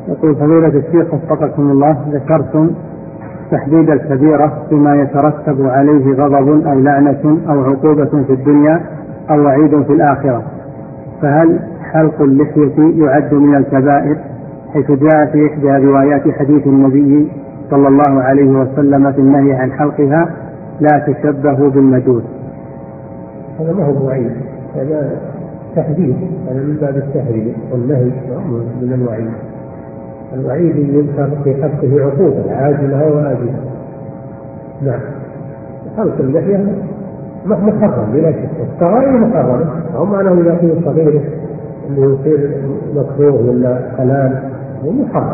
يقول فضيلة الشيخ وفقكم الله، ذكرتم تحديد الكبيرة بما يترتب عليه غضب أو لعنة أو عقوبة في الدنيا أو وعيد في الآخرة، فهل حلق اللحية يعد من الكبائر؟ حيث جاء في إحدى روايات حديث النبي صلى الله عليه وسلم في النهي عن حلقها: لا تشبهوا بالمجوس. هذا ما هو وعيد، هذا تحديد، هذا من باب التحريم والنهي من الوعيد. الوعيد يذكر في حقه عقوبة عاجلة وآجلة. نعم، حلق اللحية محرم بلا شك، الصغائر محرمة، هم أنه إذا كان صغير اللي يصير مكروه ولا حلال هو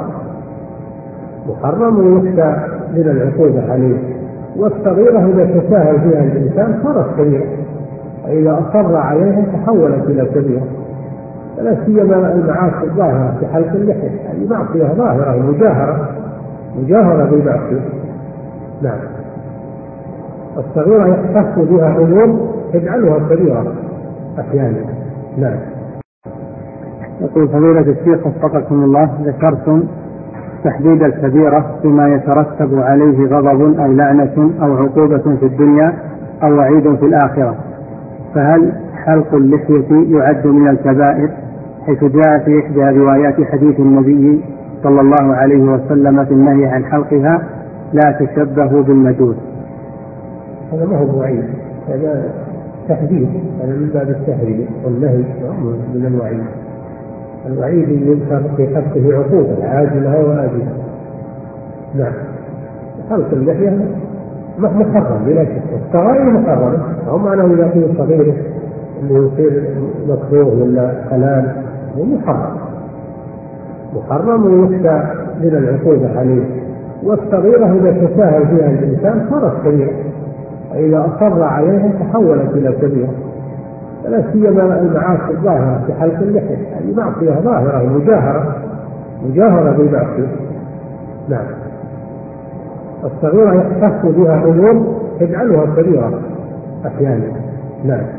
محرم ويخشى من العقوبة عليه. والصغيرة إذا تساهل فيها الإنسان صارت كبيرة، وإذا أصر عليها تحولت إلى كبيرة. لا سيما المعاصي الظاهرة في حلق اللحية، هذه معصية ظاهرة مجاهرة بالمعصية. نعم، الصغيرة يختص بها أمور تجعلها كبيرة أحيانا. نعم. يقول فضيلة الشيخ وفقكم الله، ذكرتم تحديد الكبيرة بما يترتب عليه غضب أو لعنة أو عقوبة في الدنيا أو وعيد في الآخرة، فهل حلق اللحية يعد من الكبائر؟ حيث جاء في إحدى روايات حديث النبي صلى الله عليه وسلم في النهي عن حلقها: لا تشبهوا بالمجوس. هذا ما هو وعيد، هذا تحديد، هذا من باب التحريم والنهي من الوعيد. الوعيد يذكر في حقه عقوبة عاجلة وآجلة. نعم، حلق اللحية محرم بلا شك، الصغائر محرمة، هم أنه إذا كان صغير اللي يصير مكروه ولا حلال هو محرم ويخشى من العقوبة عليه. والصغيرة إذا تساهل فيها الإنسان صارت كبيرة، وإذا أصر عليها تحولت إلى كبيرة. لا سيما المعاصي الظاهرة في حلق اللحية، هذه معصية ظاهرة مجاهرة بالمعصية. نعم، الصغيرة يختص بها أمور تجعلها كبيرة أحيانا. نعم.